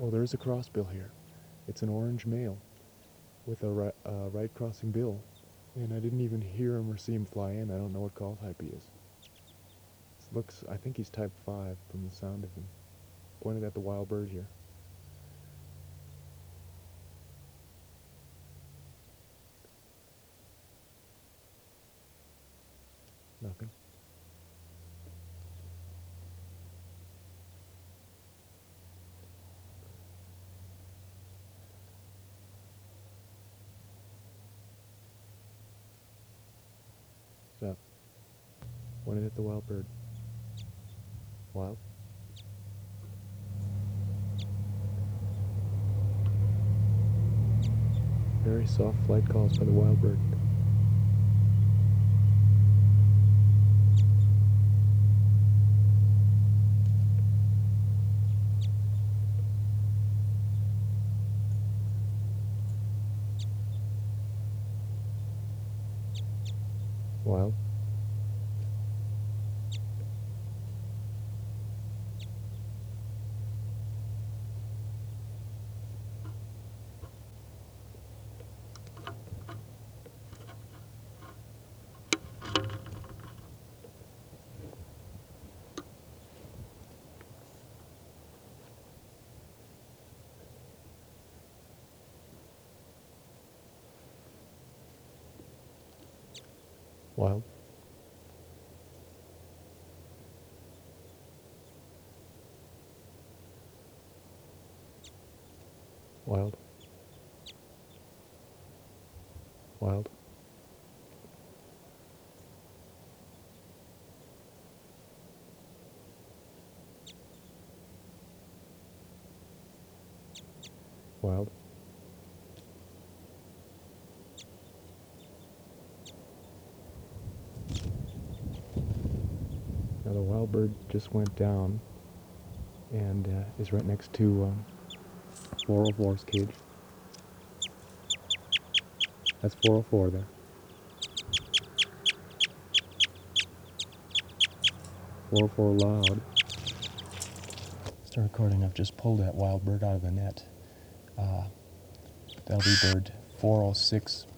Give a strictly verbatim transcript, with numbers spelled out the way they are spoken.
Oh, there's a crossbill here. It's an orange male with a right, uh, right crossing bill. And I didn't even hear him or see him fly in. I don't know what call type he is. This looks, I think he's type five from the sound of him. Pointed at the wild bird here. Nothing. Stop. Pointed at the wild bird. Wild. Very soft flight calls by the wild bird. Wild. Wild. Wild. Wild. Wild. Now the wild bird just went down and uh, is right next to um, four oh four's cage. That's four oh four there. four oh four loud. Start recording. I've just pulled that wild bird out of the net. Uh, that'll be bird four oh six